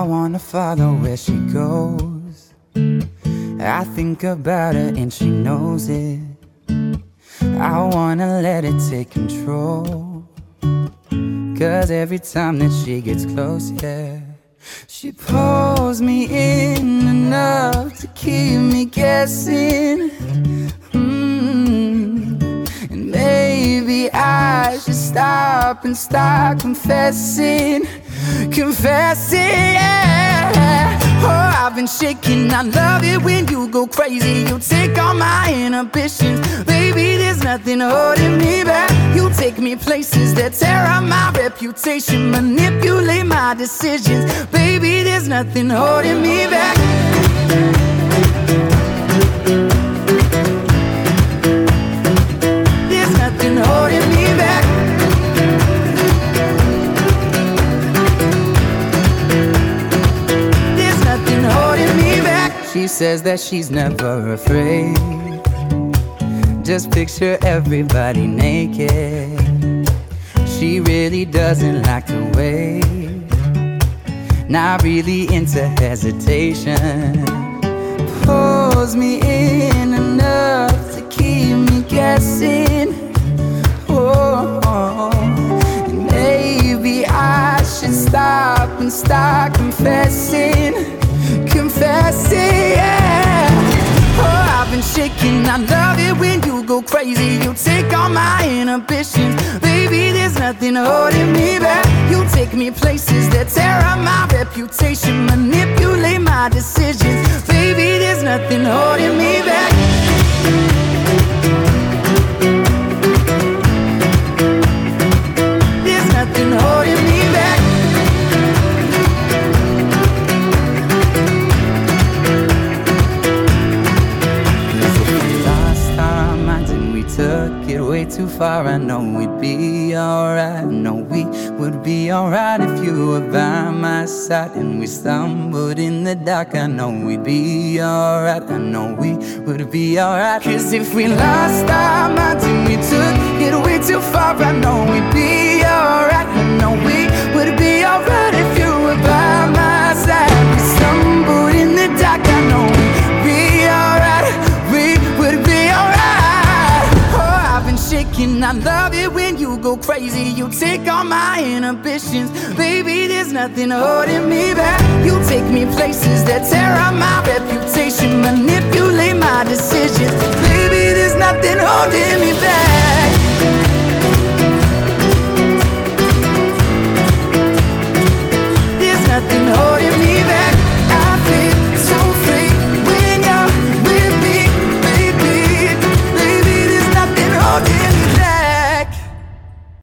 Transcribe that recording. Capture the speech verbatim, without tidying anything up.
wanna follow where she goes. I think about her and she knows it. I wanna let it take control, 'cause every time that she gets close, yeah, she pulls me in enough to keep me guessing. mm. And maybe I should stop and start confessing. Confessing, yeah. Oh, I've been shaking. I love it when you go crazy. You take all my inhibitions. Baby, there's nothing holding me back. You take me places that tear up my reputation, manipulate my decisions. Baby, there's nothing holding me back. There's nothing holding me back. She says that she's never afraid. Just picture everybody naked. She really doesn't like to wait. Not really into hesitation. Pulls me in enough to keep me guessing. Oh, oh. And maybe I should stop and start confessing. Confessing, yeah. Oh, I've been shaking. I love it when you go crazy. You take all my inhibitions. Baby, there's nothing holding me back. You take me places that tear up my reputation, manipulate my decisions. Baby, there's nothing holding me back. There's nothing holding me back. Took it way too far. I know we'd be alright. No, we would be alright if you were by my side. And we stumbled in the dark. I know we'd be alright. I know we would be alright. 'Cause if we lost our minds and we took it way too far, I know we'd be alright. I know we would be alright if you were by my side. We stumbled in the dark. I know we'd be alright. We would be alright. I've been shaking. I love it when you go crazy. You take all my inhibitions. Baby, there's nothing holding me back. You take me places that tear up my reputation, manipulate my decisions. Baby, there's nothing holding me